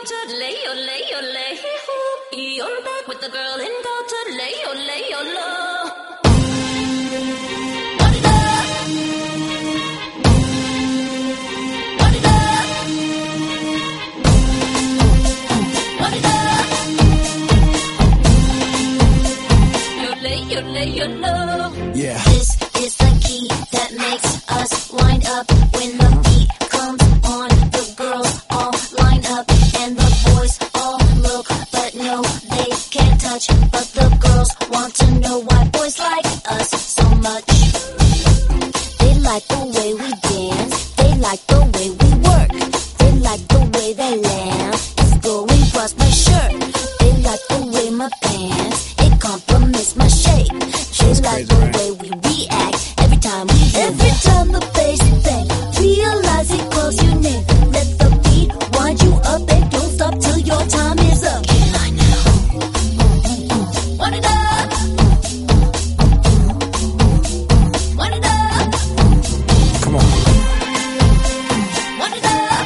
culture, lay, hoo. You're back with the girl in culture, lay, low. What it up? What it up? What it up? You low. Yeah. This is the key that makes us wind up when the beat comes on. The girls all line up and the boys all look, but no, they can't touch. But the girls want to know why boys like us so much. They like the way we dance, they like the way we work, they like the way that lamb is going across my shirt. They like the way my pants, it compliments my shape. They like the way we react every time we hear. Every time the bass bang, realize it calls your name. Let the beat wind you up and don't stop till your time is up. Get in line now. What it up? What it up? Come on. What it up?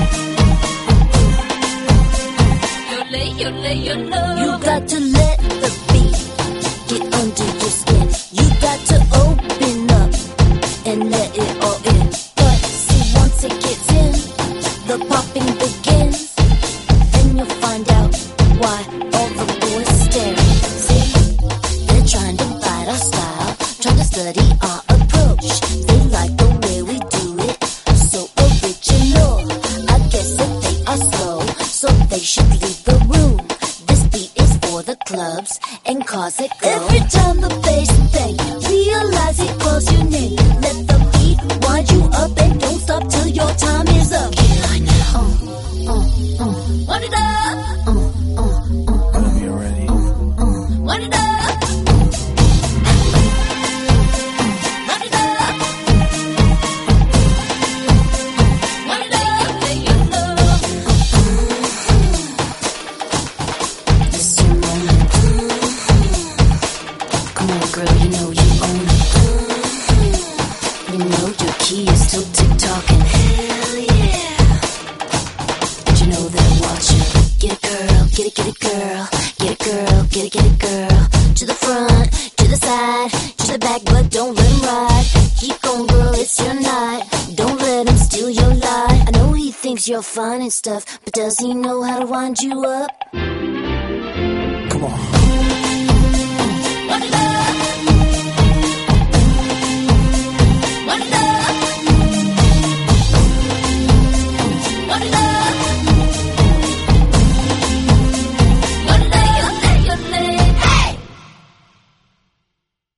You low. You got to let the beat get under your skin. You got to open up and let it all in. But see, once it gets in, the popping begins. Then you'll find out why all the boys stare. See, they're trying to bite our style, trying to study our approach. They like the way we do it, so original. I guess that they are slow, so they should leave the room. This beat is for the clubs and cars that go. Every time the bass bang, realize it calls your name. Let the beat wind you up and don't stop till your time is up. Get in line now. What it up? Whenever you're ready. What it up? What it up? What it up? You low. This is your moment. Come on, girl, you know you own it. You know your key is still tick-tocking. Hell yeah. Did you know that watching? Get it, girl, get it, girl. Get it, girl, get it, girl. To the front, to the side, to the back, but don't let him ride. Keep going, girl, it's your night. Don't let him steal your light. I know he thinks you're fine and stuff, but does he know how to wind you up? Come on.